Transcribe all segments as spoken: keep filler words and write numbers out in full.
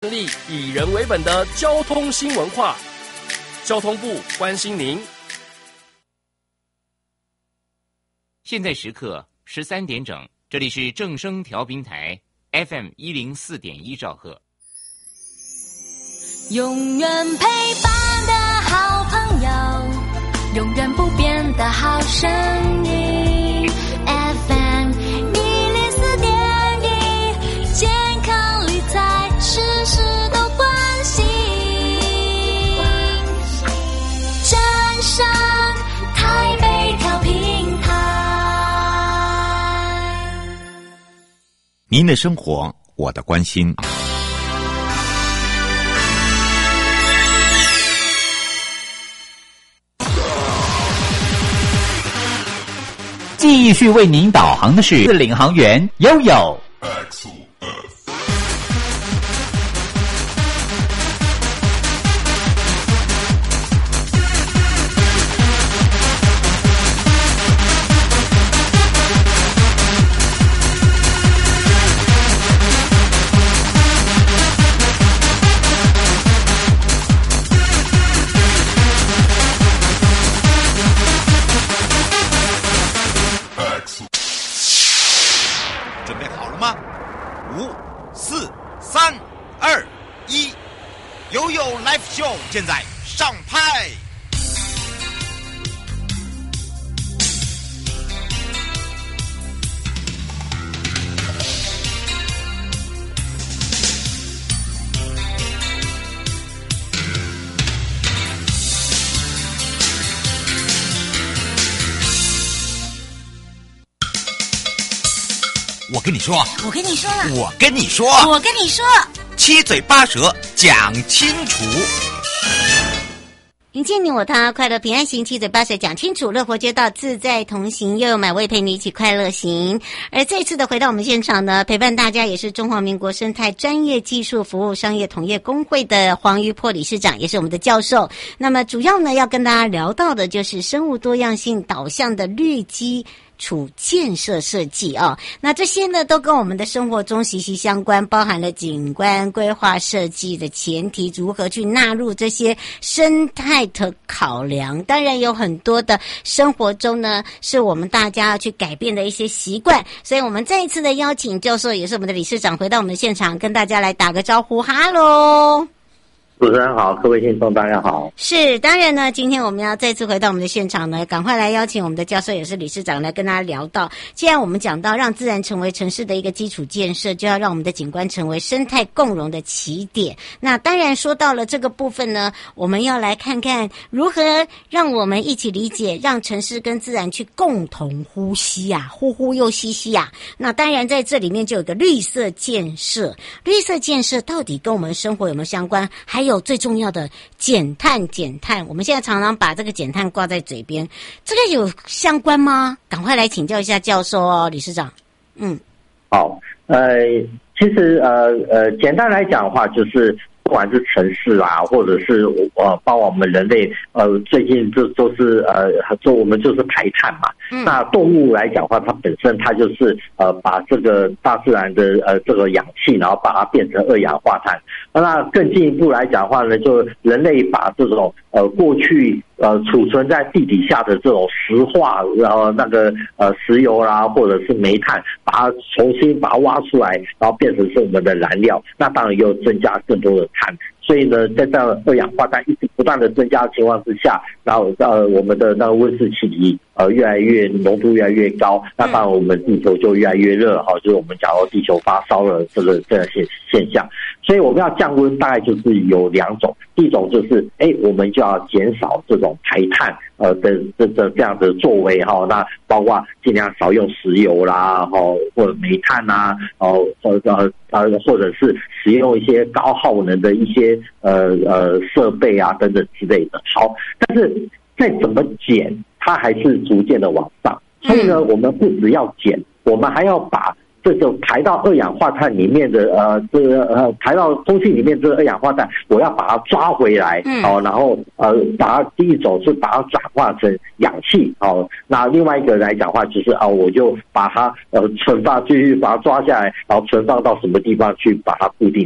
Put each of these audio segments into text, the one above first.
立以人为本的交通新文化，交通部关心您。 现在时刻十三点整，这里是正声调频台 F M 一零四点一兆赫。 永远陪伴的好朋友，永远不变的好声音 F M 一零四点一，健康理财事事都关心，站上台北调频台。 您的生活，我的关心。 继续为您导航的是领航员悠悠。 现在上拍。我跟你说， 我跟你说了， 我跟你说， 我跟你说， 七嘴八舌讲清楚。 迎接你我他，快乐平安行，七嘴八舌讲清楚，乐活街道自在同行，又有买位陪你一起快乐行。而这次的回到我们现场呢，陪伴大家也是中华民国生态专业技术服务商业同业公会的黄瑜波理事长，也是我们的教授。那么主要呢要跟大家聊到的就是生物多样性导向的绿基础建设设计哦，那这些呢都跟我们的生活中息息相关，包含了景观规划设计的前提，如何去纳入这些生态的考量。当然有很多的生活中呢是我们大家要去改变的一些习惯，所以我们再一次的邀请教授，也是我们的理事长，回到我们的现场，跟大家来打个招呼。哈喽， 主持人好，各位听众大家好。 是，当然呢，今天我们要再次回到我们的现场呢，赶快来邀请我们的教授也是理事长来跟大家聊到，既然我们讲到让自然成为城市的一个基础建设，就要让我们的景观成为生态共荣的起点。那当然说到了这个部分呢，我们要来看看如何让我们一起理解，让城市跟自然去共同呼吸啊，呼呼又吸吸啊。那当然在这里面就有个绿色建设，绿色建设到底跟我们生活有没有相关？还有最重要的减碳，减碳，我们现在常常把这个减碳挂在嘴边，这个有相关吗？赶快来请教一下教授哦，理事长。嗯， 好，呃，其实呃呃，简单来讲的话，就是不管是城市啊，或者是呃，包括我们人类，呃，最近就都是呃，说我们就是排碳嘛。嗯、那动物来讲的话，它本身它就是呃，把这个大自然的呃这个氧气，然后把它变成二氧化碳。那更进一步来讲的话呢，就人类把这种呃过去呃储存在地底下的这种石化，然后那个呃石油啦，或者是煤炭，把它重新把它挖出来，然后变成是我们的燃料。那当然又增加更多的碳。所以呢，在这样二氧化碳一直不断的增加的情况之下，然后呃我们的那个温室气体呃越来越浓度越来越高，那当然我们地球就越来越热哈，就是我们讲到地球发烧了这个这个现现象。所以我们要降温，大概就是有两种，第一种就是哎，我们就要减少这种排碳呃的这这这样的作为哈，那包括尽量少用石油啦，哈或者煤炭呐，哦或者呃呃或者是使用一些高耗能的一些呃呃设备啊等等之类的。好，但是再怎么减，它还是逐渐的往上。所以呢，我们不只要减，我们还要把这种排到二氧化碳里面的呃这个呃排到空气里面这个二氧化碳，我要把它抓回来，嗯、哦，然后呃把它第一种是把它转化成氧气，哦，那另外一个来讲的话就是啊、哦，我就把它呃存放，继续把它抓下来，然后存放到什么地方去把它固定住。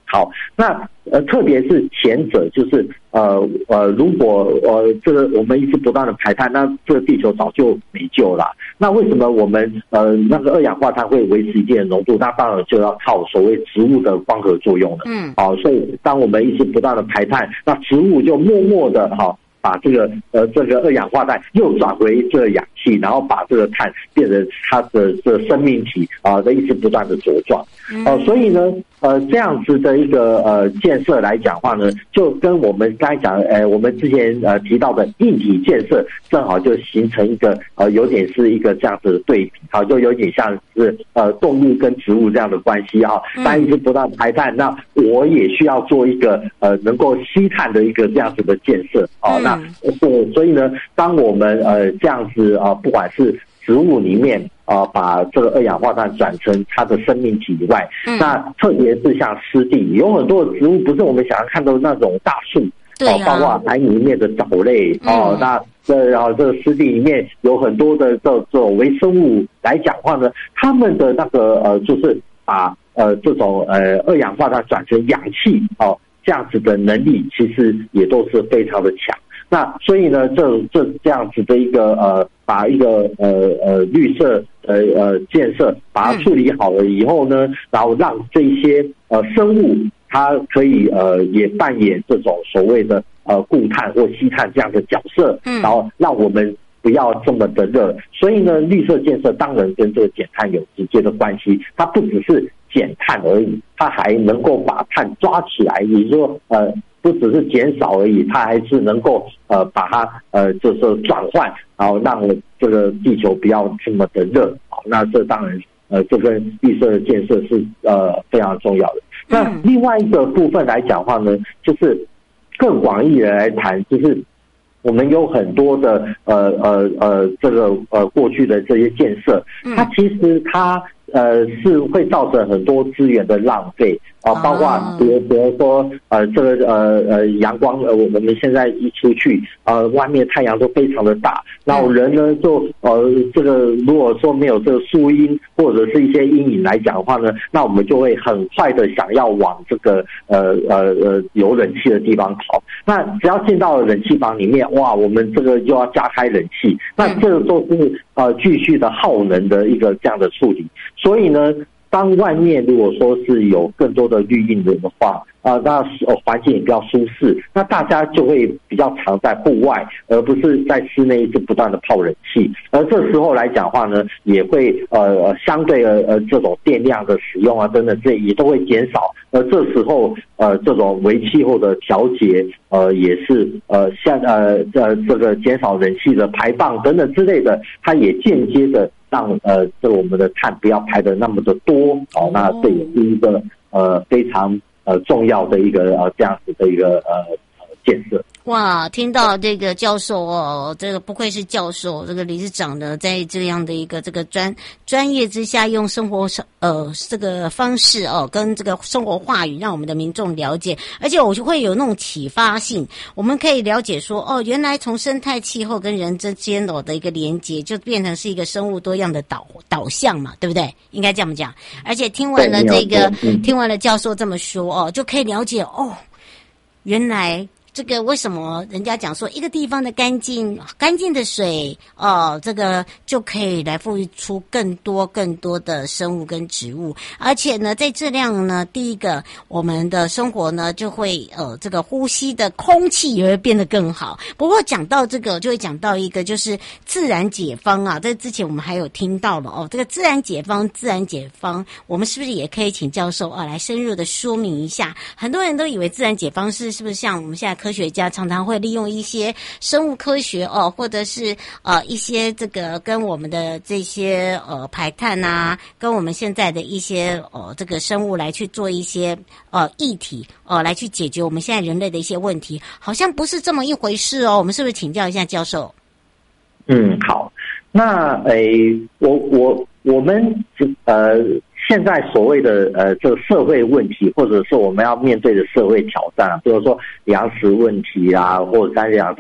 好，那呃，特别是前者，就是呃呃，如果呃这个我们一直不断的排碳，那这个地球早就没救了。那为什么我们呃那个二氧化碳会维持一定的浓度？那当然就要靠所谓植物的光合作用了。嗯，好、哦，所以当我们一直不断的排碳，那植物就默默的哈。哦把这个呃这个二氧化碳又转回这个氧气，然后把这个碳变成它的这个生命体啊，在、呃、一直不断的茁壮。哦、呃，所以呢，呃，这样子的一个呃建设来讲话呢，就跟我们刚才讲，呃，我们之前呃提到的硬体建设，正好就形成一个呃有点是一个这样子的对比，好，就有点像是呃动物跟植物这样的关系啊。但一直不断排碳，那我也需要做一个呃能够吸碳的一个这样子的建设啊。那对，所以呢，当我们呃这样子啊、呃，不管是植物里面啊、呃，把这个二氧化碳转成它的生命体以外，嗯、那特别是像湿地，有很多的植物不是我们想要看到的那种大树， 对啊， 包括海里面的藻类哦、嗯，那这然后这个湿地里面有很多的这这种微生物来讲话呢，他们的那个呃，就是把呃这种呃二氧化碳转成氧气哦，这样子的能力其实也都是非常的强。那所以呢，这这这样子的一个呃，把一个呃呃绿色呃呃建设把它处理好了以后呢，然后让这些呃生物它可以呃也扮演这种所谓的呃固碳或吸碳这样的角色，然后让我们不要这么的热。所以呢，绿色建设当然跟这个减碳有直接的关系，它不只是减碳而已，它还能够把碳抓起来，也就是说呃。不只是减少而已，它还是能够呃把它呃就是转换，然后让这个地球不要这么的热。好，那这当然呃这跟绿色的建设是呃非常重要的。那另外一个部分来讲的话呢，就是更广义的来谈，就是我们有很多的呃呃呃这个呃过去的这些建设，它其实它呃是会造成很多资源的浪费。啊，包括比如比如说呃这个呃呃阳光呃我们现在一出去呃外面太阳都非常的大，然后人呢就呃这个如果说没有这个树荫或者是一些阴影来讲的话呢，那我们就会很快的想要往这个呃呃呃有冷气的地方跑。那只要进到了冷气房里面，哇，我们这个又要加开冷气，那这个都是呃继续的耗能的一个这样的处理。所以呢，当外面如果说是有更多的绿荫的话，啊、呃，那呃环境也比较舒适，那大家就会比较常在户外，而不是在室内一直不断的泡冷气。而这时候来讲的话呢，也会呃相对的呃这种电量的使用啊等等，这也都会减少。而这时候呃这种微气候的调节呃也是呃像呃呃这个减少冷气的排放等等之类的，它也间接的让呃这我们的碳不要排的那么的多。哦，那这也是一个呃非常呃重要的一个呃这样子的一个呃建设。 哇，听到这个教授哦，这个不愧是教授，这个理事长呢，在这样的一个这个专专业之下，用生活呃这个方式哦，跟这个生活话语，让我们的民众了解，而且我就会有那种启发性，我们可以了解说，哦，原来从生态气候跟人之间的的一个连结，就变成是一个生物多样的导导向嘛，对不对？应该这么讲。而且听完了这个，听完了教授这么说哦，就可以了解哦，原来。这个为什么人家讲说一个地方的干净干净的水哦，这个就可以来赋予出更多更多的生物跟植物，而且呢，在这样呢，第一个我们的生活呢就会呃这个呼吸的空气也会变得更好。不过讲到这个，就会讲到一个就是自然解方啊，在之前我们还有听到了哦，这个自然解方自然解方，我们是不是也可以请教授啊来深入的说明一下？很多人都以为自然解方是是不是像我们现在科学家常常会利用一些生物科学哦，或者是呃一些这个跟我们的这些呃排碳啊，跟我们现在的一些呃这个生物来去做一些呃议题呃来去解决我们现在人类的一些问题，好像不是这么一回事哦。我们是不是请教一下教授？ 嗯，好，那诶，我我我们呃。现在所谓的呃这个社会问题，或者是我们要面对的社会挑战啊，比如说粮食问题啊，或者刚才讲到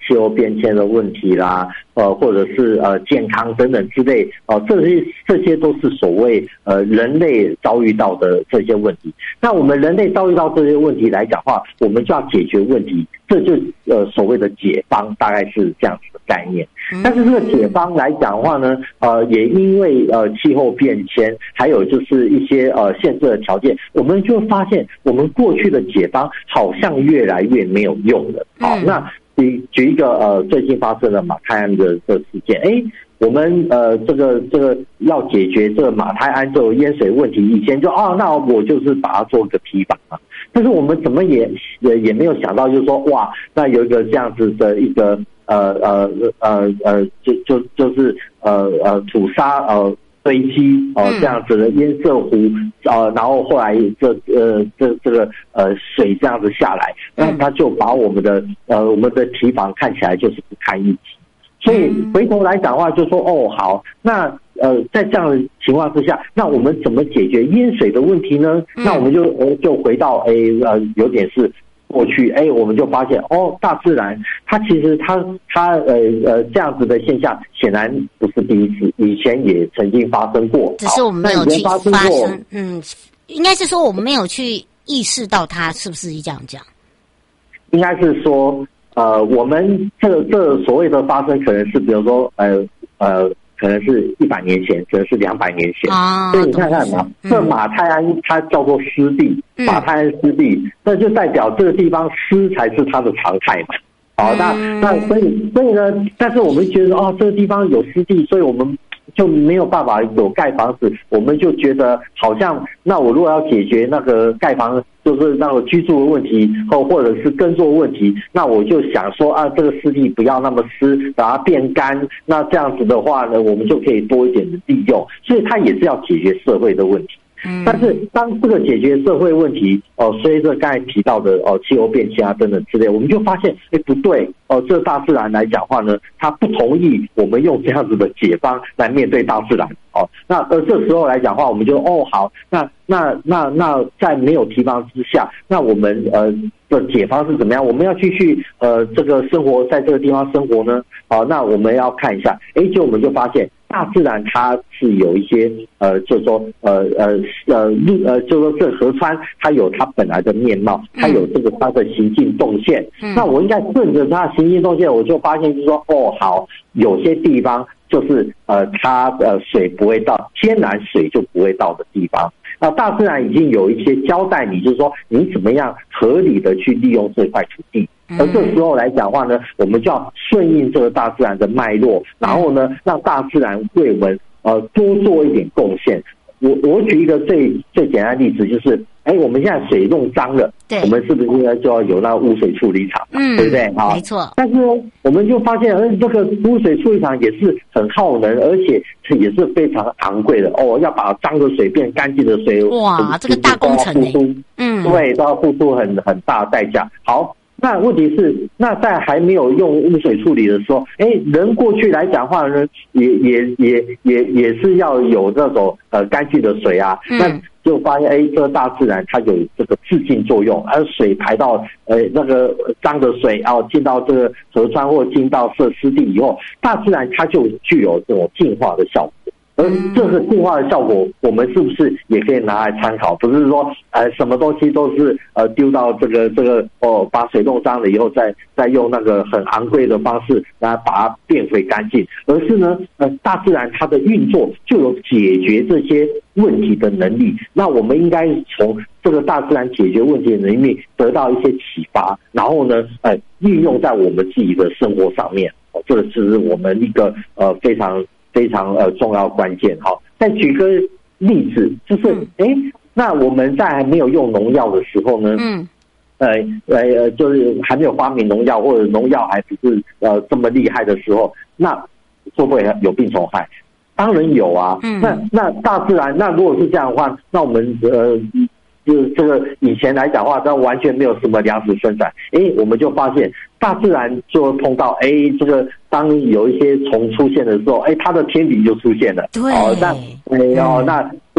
气候变迁的问题啦，呃，或者是呃健康等等之类，哦、呃，这些这些都是所谓呃人类遭遇到的这些问题。那我们人类遭遇到这些问题来讲话，我们就要解决问题，这就呃所谓的解方，大概是这样子的概念。但是这个解方来讲的话呢，呃，也因为呃气候变迁，还有就是一些呃限制的条件，我们就发现我们过去的解方好像越来越没有用了。好，那举举一个呃最近发生的马泰安的这个事件，哎，我们呃这个这个要解决这个马泰安这个淹水问题，以前就啊，那我就是把它做个堤防啊。但是我们怎么也也也没有想到，就是说哇，那有一个这样子的一个呃呃呃呃，就就就是呃呃土沙呃堆积哦、呃、这样子的堰塞湖呃，然后后来这呃这这个呃水这样子下来，那它就把我们的呃我们的堤防看起来就是不堪一击。所以回头来讲的话，就说哦好，那呃在这样的情况之下，那我们怎么解决淹水的问题呢？那我们就呃就回到哎呃有点是过去哎，我们就发现哦，大自然它其实它它呃呃这样子的现象显然不是第一次，以前也曾经发生过， 只是我们没有去发生发生，嗯，应该是说我们没有去意识到它，是不是这样讲？ 应该是说。呃，我们这这所谓的发生，可能是比如说，呃呃，可能是一百年前，可能是两百年前。啊，所以你看看嘛，嗯、这马泰安它叫做湿地，嗯、马泰安湿地，那就代表这个地方湿才是它的常态嘛。好，那那所以所以呢，但是我们觉得哦，这个地方有湿地，所以我们就没有办法有盖房子，我们就觉得好像，那我如果要解决那个盖房。就是那个居住的问题，或或者是耕作问题，那我就想说啊，这个湿地不要那么湿，把它变干，那这样子的话呢，我们就可以多一点的利用，所以它也是要解决社会的问题。嗯，但是当这个解决社会问题，哦、呃，随着刚才提到的哦气候变迁啊等等之类，我们就发现，哎，不对，哦、呃，这大自然来讲话呢，它不同意我们用这样子的解方来面对大自然。哦，那而这时候来讲话，我们就哦好，那那那那在没有提防之下，那我们呃的解方是怎么样？我们要继续呃这个生活在这个地方生活呢？好、哦，那我们要看一下，哎，就我们就发现大自然它是有一些呃，就是说呃呃呃路呃，就是说这河川它有它本来的面貌，它有这个它的行进动线。嗯、那我应该顺着它的行进动线，我就发现就是说哦好，有些地方。就是呃，它呃水不会到，天然水就不会到的地方。那大自然已经有一些交代你，就是说你怎么样合理的去利用这块土地。而这时候来讲的话呢，我们就要顺应这个大自然的脉络，然后呢，让大自然为我们呃多做一点贡献。我我举一个最最简单的例子，就是哎，我们现在水弄脏了，我们是不是应该就要有那污水处理厂？嗯，对不对？好， 没错。 但是呢，我们就发现，呃，这个污水处理厂也是很耗能，而且也是非常昂贵的哦。要把脏的水变干净的水， 哇，这个大工程呢， 嗯，对，都要付出很很大的代价。好。那问题是，那在还没有用污水处理的时候，哎，人过去来讲话呢，也也也也也是要有这种呃干净的水啊。嗯、那就发现，哎，这个大自然它有这个自净作用，而水排到呃那个脏的水，然后进到这个河川或进到设施地以后，大自然它就具有这种净化的效果。而这个净化的效果，我们是不是也可以拿来参考？不是说呃什么东西都是呃丢到这个这个哦，把水弄脏了以后再再用那个很昂贵的方式来把它变回干净，而是呢呃大自然它的运作就有解决这些问题的能力。那我们应该从这个大自然解决问题的能力得到一些启发，然后呢呃运用在我们自己的生活上面。哦，这是我们一个呃非常。非常呃重要关键哈，再举个例子，就是哎、嗯，那我们在还没有用农药的时候呢，嗯，呃呃，就是还没有发明农药或者农药还不是呃这么厉害的时候，那会不会有病虫害？当然有啊。嗯、那那大自然，那如果是这样的话，那我们呃。就是这个以前来讲的话，它完全没有什么粮食生产，哎，我们就发现大自然就碰到，哎，这个当有一些虫出现的时候，哎，它的天敌就出现了。 对。 哦，那哎哦，那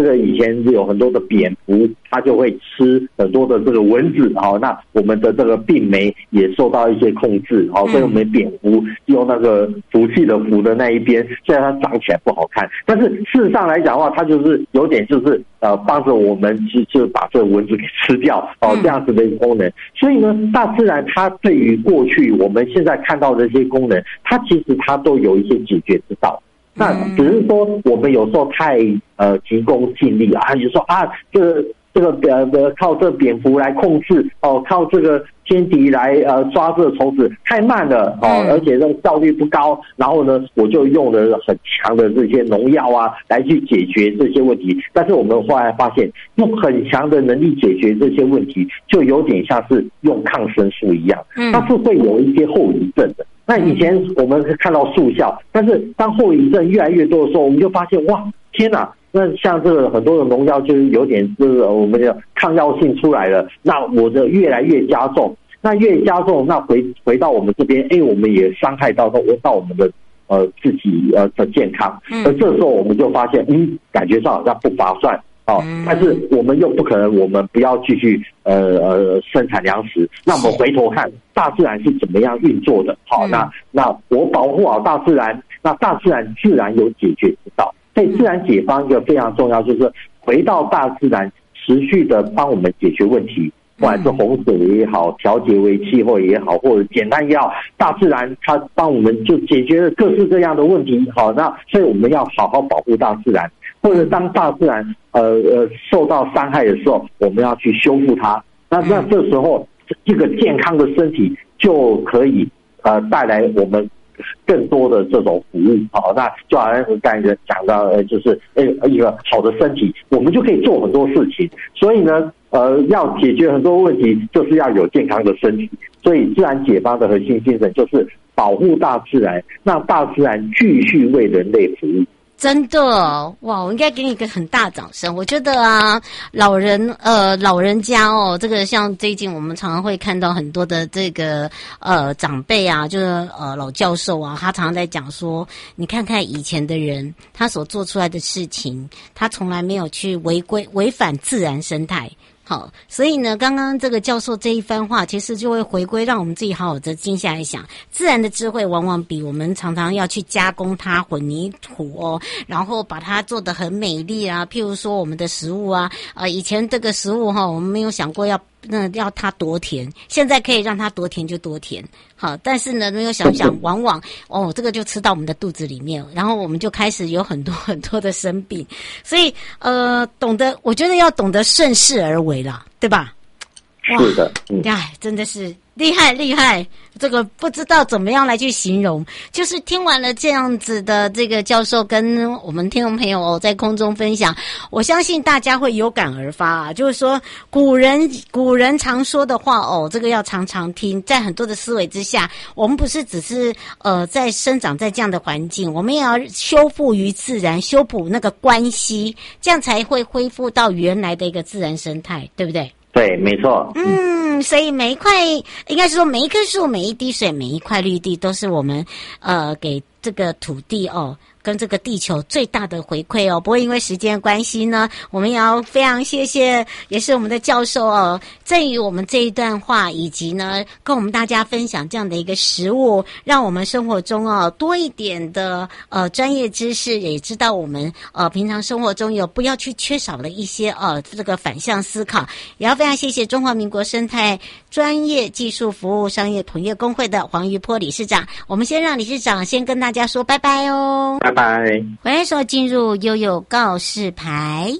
这个以前有很多的蝙蝠，它就会吃很多的这个蚊子，好，那我们的这个病媒也受到一些控制，好，所以我们蝙蝠用那个福气的福的那一边，虽然它长起来不好看，但是事实上来讲的话，它就是有点就是呃帮着我们去就把这个蚊子给吃掉，哦，这样子的一个功能。所以呢，大自然它对于过去我们现在看到的这些功能，它其实它都有一些解决之道。那只是说我们有时候太呃急功近利啊，就说啊这个这个呃靠这蝙蝠来控制哦，靠这个天敌来呃抓这个虫子太慢了哦，而且这个效率不高。然后呢，我就用了很强的这些农药啊来去解决这些问题。但是我们后来发现，用很强的能力解决这些问题，就有点像是用抗生素一样，它是会有一些后遗症的。那以前我们看到速效，但是当后遗症越来越多的时候，我们就发现哇，天哪！那像这个很多的农药就是有点这个我们的抗药性出来了，那我的越来越加重，那越加重，那回回到我们这边，哎，我们也伤害到到我们的呃自己呃的健康，而这时候我们就发现，嗯，感觉上好像不划算。哦，但是我们又不可能，我们不要继续呃呃生产粮食。那我们回头看大自然是怎么样运作的。好，那那我保护好大自然，那大自然自然有解决之道。所以自然解方一个非常重要，就是回到大自然，持续的帮我们解决问题。不管是洪水也好，调节为气候也好，或者简单也好，大自然它帮我们就解决了各式各样的问题。好，那所以我们要好好保护大自然。或者当大自然呃呃受到伤害的时候，我们要去修复它。那那这时候这个健康的身体就可以呃带来我们更多的这种服务。好，那就好像刚才讲到呃就是呃一个好的身体，我们就可以做很多事情。所以呢呃要解决很多问题，就是要有健康的身体。所以自然解方的核心精神就是保护大自然，让大自然继续为人类服务。 真的哇！我应该给你一个很大掌声。我觉得啊，老人呃老人家哦，这个像最近我们常常会看到很多的这个呃长辈啊，就是呃老教授啊，他常常在讲说，你看看以前的人，他所做出来的事情，他从来没有去违规违反自然生态。好，所以呢，刚刚这个教授这一番话，其实就会回归，让我们自己好好的静下来想，自然的智慧往往比我们常常要去加工它、混凝土哦，然后把它做得很美丽啊。譬如说我们的食物啊，呃，以前这个食物哈，我们没有想过要那要它多甜，现在可以让它多甜就多甜。好，但是呢，没有想想，往往哦，这个就吃到我们的肚子里面，然后我们就开始有很多很多的生病。所以呃，懂得，我觉得要懂得顺势而为啦，对吧？ 是的，嗯， 哎，真的是厉害厉害，这个不知道怎么样来去形容。就是听完了这样子的这个教授跟我们听众朋友哦在空中分享，我相信大家会有感而发啊。就是说古人古人常说的话哦，这个要常常听。在很多的思维之下，我们不是只是呃在生长在这样的环境，我们也要修复于自然，修补那个关系，这样才会恢复到原来的一个自然生态，对不对？ 对，没错。 嗯，所以每一块，应该是说每一棵树、每一滴水、每一块绿地，都是我们呃给这个土地哦跟这个地球最大的回馈哦。不过因为时间关系呢，我们也要非常谢谢，也是我们的教授哦，赠予我们这一段话，以及呢跟我们大家分享这样的一个食物，让我们生活中哦多一点的呃专业知识，也知道我们呃平常生活中有不要去缺少的一些呃这个反向思考。也要非常谢谢中华民国生态专业技术服务商业同业公会的黄瑜波理事长。我们先让理事长先跟大家说拜拜哦。 拜拜。 回来说进入悠悠告示牌。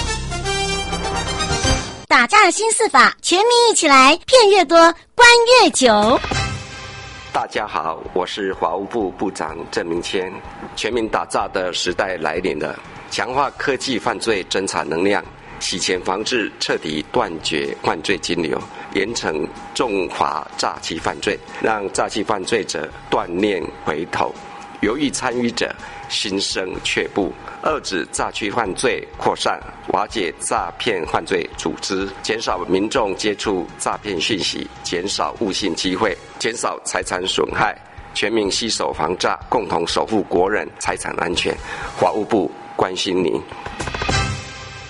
打仗新四法，全民一起来，骗越多，关越久。 大家好，我是法务部部长郑明谦。全民打诈的时代来临了，强化科技犯罪侦查能量，洗钱防治，彻底断绝犯罪金流，严惩重罚诈欺犯罪，让诈欺犯罪者断念回头，犹豫参与者心生却步，遏止诈欺犯罪扩散，瓦解诈骗犯罪组织，减少民众接触诈骗讯息，减少误信机会，减少财产损害，全民携手防诈，共同守护国人财产安全。法务部关心您。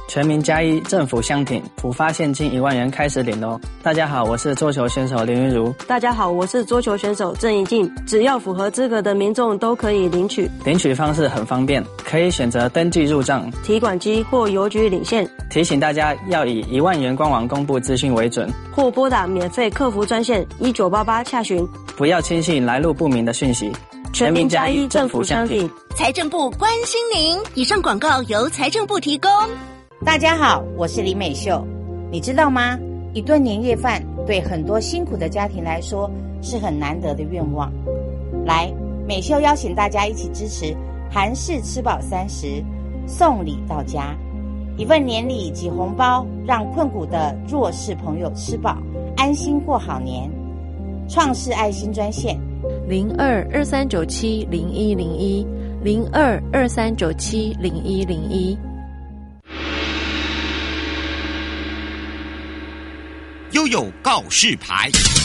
全民加一政府相挺，普发现金一万元开始领哦。大家好，我是桌球选手林云如。 大家好，我是桌球选手郑怡静。只要符合资格的民众都可以领取。 领取方式很方便，可以选择登记入账、 提款机或邮局领现。 提醒大家要以一万元官网公布资讯为准， 或拨打免费客服专线一九八八洽询。 不要轻信来路不明的讯息。 全民加一政府相挺， 财政部关心您。以上广告由财政部提供。 大家好，我是林美秀。你知道吗？一顿年夜饭对很多辛苦的家庭来说是很难得的愿望。来，美秀邀请大家一起支持韩式吃饱三十，送礼到家，一份年礼及红包，让困苦的弱势朋友吃饱，安心过好年。创世爱心专线零二二三九七零一零一零二二三九七零一零一。 悠悠告示牌，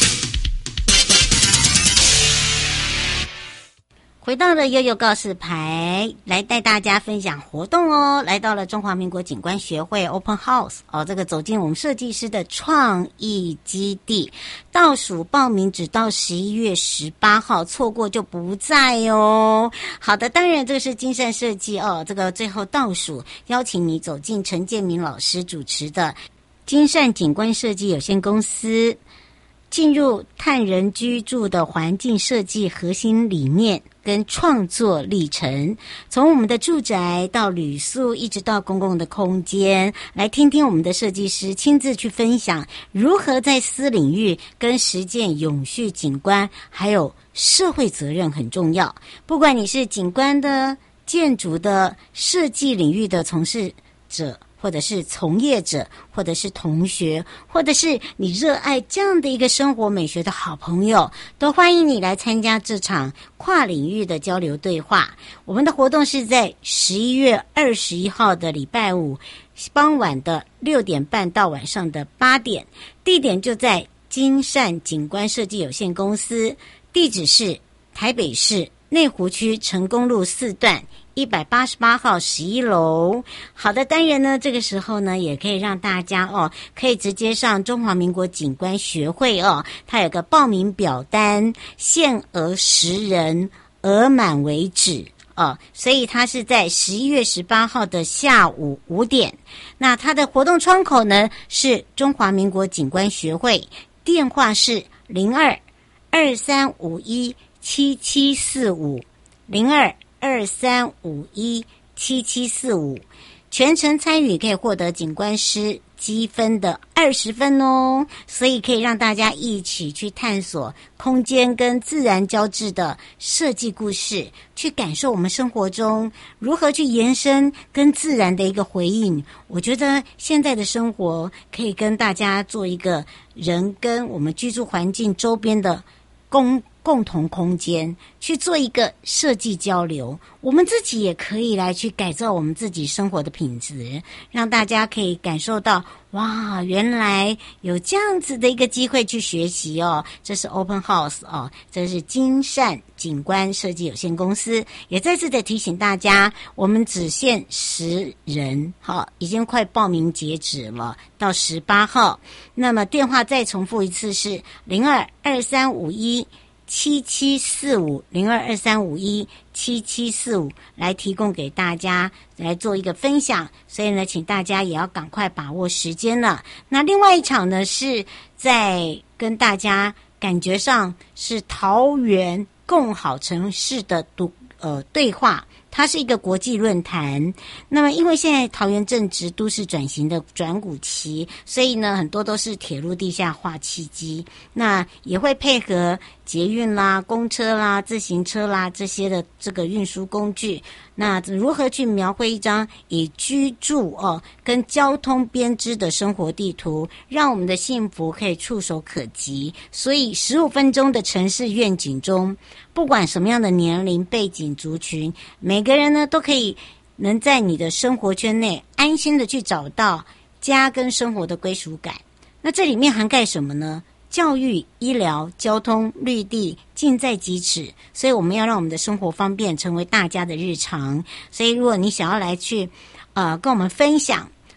回到了悠悠告示牌，来带大家分享活动哦。来到了中华民国景观学会 Open House 哦，这个走进我们设计师的创意基地，倒数报名只到十一月十八号，错过就不在哦。好的，当然这个是金善设计哦，这个最后倒数邀请你走进陈建明老师主持的金善景观设计有限公司，进入探人居住的环境设计核心理念跟创作历程，从我们的住宅到旅宿，一直到公共的空间，来听听我们的设计师亲自去分享如何在私领域跟实践永续景观，还有社会责任很重要。不管你是景观的、建筑的、设计领域的从事者，或者是从业者，或者是同学，或者是你热爱这样的一个生活美学的好朋友，都欢迎你来参加这场跨领域的交流对话。我们的活动是在十一月二十一号的礼拜五傍晚的六点半到晚上的八点，地点就在金善景观设计有限公司，地址是台北市内湖区成功路四段一百八十八号十一楼。好的，当然呢，这个时候呢，也可以让大家哦，可以直接上中华民国景观学会哦，它有个报名表单，限额十人，额满为止哦，所以它是在十一月十八号的下午五点。那它的活动窗口呢是中华民国景观学会，电话是零二二三五一七七四五零二。二三五一七七四五，全程参与可以获得景观师积分的二十分哦，所以可以让大家一起去探索空间跟自然交织的设计故事，去感受我们生活中如何去延伸跟自然的一个回应。我觉得现在的生活可以跟大家做一个人跟我们居住环境周边的共共同空间，去做一个设计交流，我们自己也可以来去改造我们自己生活的品质，让大家可以感受到哇，原来有这样子的一个机会去学习哦。这是 Open House 哦，这是金善景观设计有限公司，也再次的提醒大家，我们只限十人，好，已经快报名截止了，到十八号。那么电话再重复一次是零二二三五一七七四五零二二三五一七七四五来提供给大家来做一个分享，所以呢，请大家也要赶快把握时间了。那另外一场呢，是在跟大家感觉上是桃园共好城市的读呃对话。它是一个国际论坛，那么因为现在桃园正值都市转型的转股期，所以呢很多都是铁路地下化契机，那也会配合捷运啦、公车啦、自行车啦这些的这个运输工具，那如何去描绘一张以居住哦跟交通编织的生活地图，让我们的幸福可以触手可及。所以十五分钟的城市愿景中，不管什么样的年龄背景族群，每个人呢都可以能在你的生活圈内安心的去找到家跟生活的归属感。那这里面涵盖什么呢？教育、医疗、交通、绿地近在咫尺，所以我们要让我们的生活方便成为大家的日常。所以如果你想要来去呃跟我们分享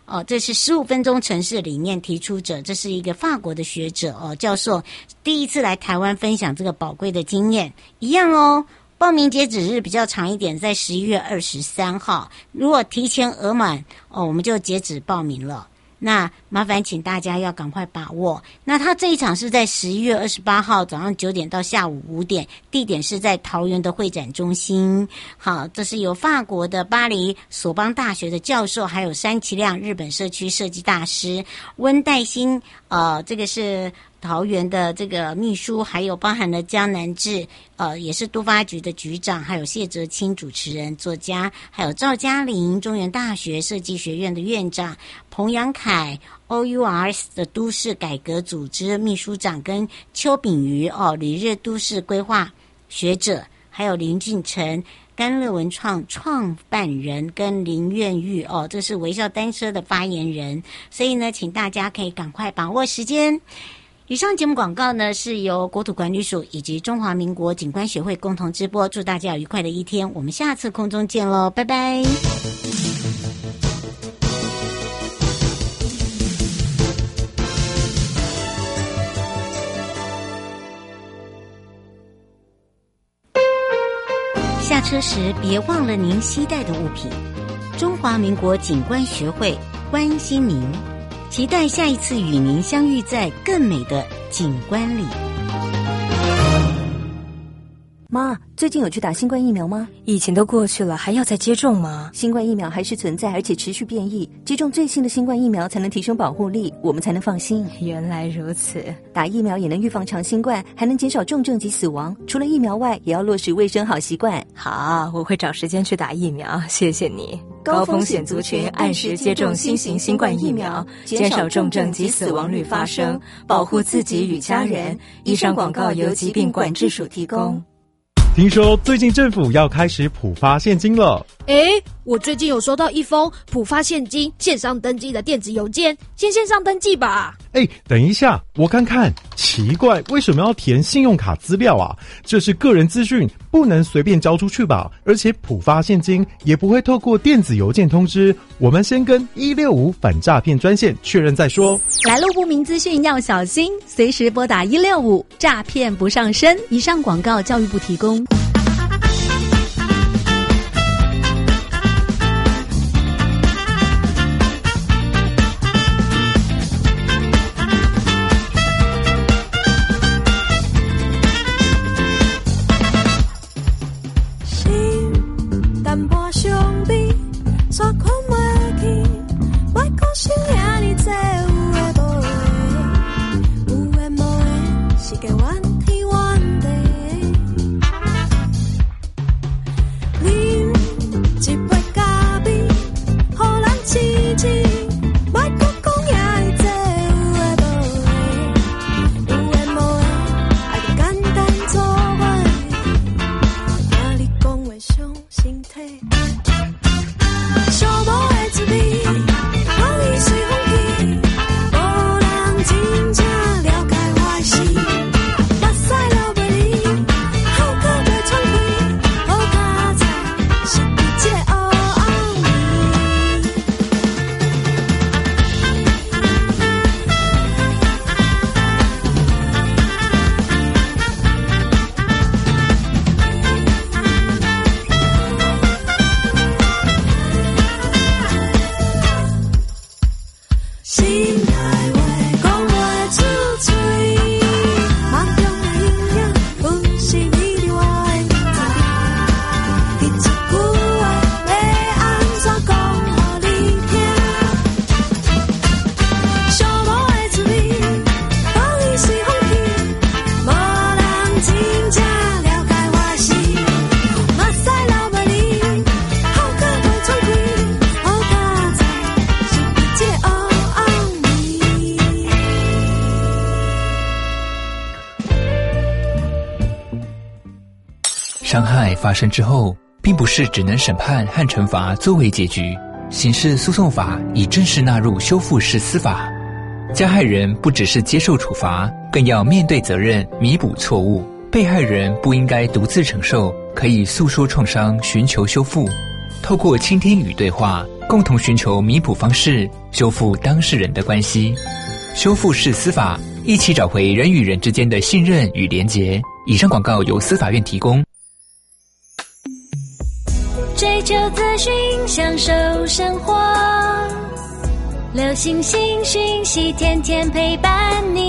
哦，这是十五分钟城市理念提出者，这是一个法国的学者哦，教授第一次来台湾分享这个宝贵的经验，一样哦。报名截止日比较长一点，在十一月二十三号。如果提前额满哦，我们就截止报名了。那麻烦请大家要赶快把握。那他这一场是在十一月二十八号早上九点到下午五点，地点是在桃园的会展中心。好，这是由法国的巴黎索邦大学的教授，还有山崎亮日本社区设计大师，温黛欣呃，这个是桃园的这个秘书，还有包含了江南志，呃，也是都发局的局长，还有谢哲清主持人、作家，还有赵嘉玲中原大学设计学院的院长，彭阳凯 O U R S 的都市改革组织秘书长，跟邱炳瑜哦，旅日都市规划学者，还有林俊成。甘乐文创创办人跟林苑玉哦，这是微笑单车的发言人，所以呢，请大家可以赶快把握时间。以上节目广告呢，是由国土管理署以及中华民国景观协会共同直播，祝大家有愉快的一天，我们下次空中见喽，拜拜。下车时别忘了您携带的物品。中华民国景观学会关心您，期待下一次与您相遇在更美的景观里。 妈，最近有去打新冠疫苗吗？ 疫情都过去了，还要再接种吗？ 新冠疫苗还是存在，而且持续变异，接种最新的新冠疫苗才能提升保护力，我们才能放心。 原来如此， 打疫苗也能预防长新冠，还能减少重症及死亡。除了疫苗外，也要落实卫生好习惯。 好，我会找时间去打疫苗，谢谢你。高风险族群按时接种新型新冠疫苗，减少重症及死亡率发生，保护自己与家人。以上广告由疾病管制署提供。 听说最近政府要开始普发现金了。 诶，我最近有收到一封普发现金线上登记的电子邮件，先线上登记吧。 诶，等一下，我看看，奇怪，为什么要填信用卡资料啊？这是个人资讯，不能随便交出去吧？而且普发现金也不会透过电子邮件通知，我们先跟一六五反诈骗专线确认再说。 来路不明资讯要小心，随时拨打一六五，诈骗不上身。以上广告教育部提供。 伤害发生之后，并不是只能审判和惩罚作为结局。刑事诉讼法已正式纳入修复式司法，加害人不只是接受处罚，更要面对责任，弥补错误。被害人不应该独自承受，可以诉说创伤，寻求修复。透过倾听与对话， 共同寻求弥补方式，修复当事人的关系。修复式司法，一起找回人与人之间的信任与连结。以上广告由司法院提供。 追求资讯，享受生活，流行新讯息，天天陪伴你。